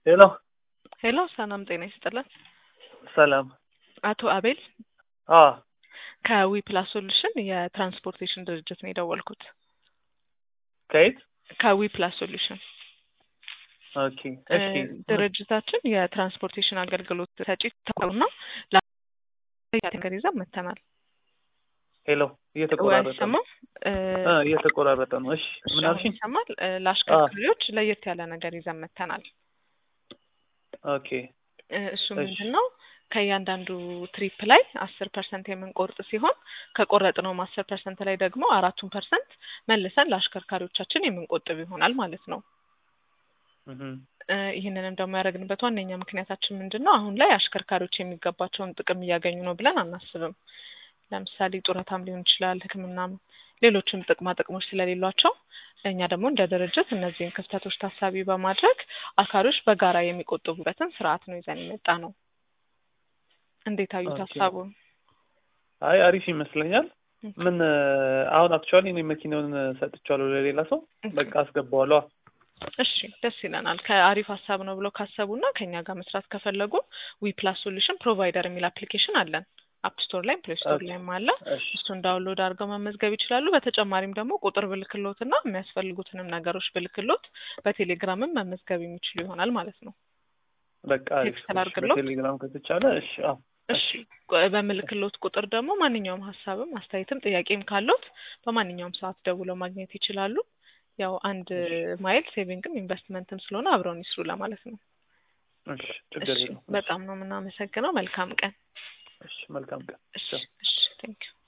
ሄሎ ሄሎ ሰላም ጤና ይስጥልን። ሰላም። አቶ አቤል አዎ ከዊ ፕላስ ሶሉሽን የትራንስፖርቴሽን ድርጅት ነው የደወልኩት። ከየት? ከዊ ፕላስ ሶሉሽን ኦኬ እሺ። ድርጅታችን የትራንስፖርቴሽን አገልግሎት ሰጪ ተቋምና ለያገር ይዘን መተናል። ሄሎ እየተቆራረጠ ነው። እየተቆራረጠ ነው። እሺ ምን አልሽኝ? ይሰማል። ለአሽከርካሪዎች ለየት ያለ ነገር ይዘን መተናል። ኦኬ እሱ ምንድነው? ከእያንዳንዱ ትሪፕ ላይ 10% የምንቆርጥ ሲሆን ከቆረጥነው 10% ላይ ደግሞ 4% መልሰን ለአሽከርካሪዎቻችን የምንቆጥብ ይሆናል ማለት ነው። ይህንንም ደግሞ ያደረግንበት ዋነኛ ምክንያታችን ምንድነው? አሁን ላይ አሽከርካሪዎች የሚገባቸውን ጥቅም እያገኙ ነው ብለን አናስብም። ለምሳሌ ጡረታም ሊሆን ይችላል፣ ሕክምናም ሌሎችም ጥቅማ ጥቅሞች ስለሌሏቸው እኛ ደግሞ እንደ ድርጅት እነዚህን ክፍተቶች ታሳቢ በማድረግ አሽከርካሪዎች በጋራ የሚቆጥቡበትን ስርዓት ነው ይዘን የመጣ ነው። እንዴት አዩት ሀሳቡን? አይ አሪፍ ይመስለኛል። ምን አሁን አክቹአሊ እኔ መኪናውን ሰጥቻለሁ ለሌላ ሰው፣ በቃ አስገባዋለሁ። እሺ ደስ ይለናል። ከአሪፍ ሀሳብ ነው ብለው ካሰቡና ከኛ ጋር መስራት ከፈለጉ ዊ ፕላስ ሶሉሽን ፕሮቫይደር የሚል አፕሊኬሽን አለን። አፕ ስቶር ላይ ፕሌይ ስቶር ላይም አለ። እሱን ዳውንሎድ አድርገው መመዝገብ ይችላሉ። በተጨማሪም ደግሞ ቁጥር ብልክሎትና የሚያስፈልጉትንም ነገሮች ብልክሎት በቴሌግራምም መመዝገብ የሚችሉ ይሆናል ማለት ነው። በቃ በቴሌግራም ከተቻለ እሺ። እሺ በምልክሎት ቁጥር ደግሞ ማንኛውም ሀሳብም አስተያየትም ጥያቄም ካሉት በማንኛውም ሰዓት ደውለው ማግኘት ይችላሉ። ያው አንድ ማይል ሴቪንግም ኢንቨስትመንትም ስለሆነ አብረውን ይስሩ ለማለት ነው። እሺ ችግር የለውም። በጣም ነው የምናመሰግነው። መልካም ቀን። እሺ መልካም ቀን። እሺ ቴንክ ዩ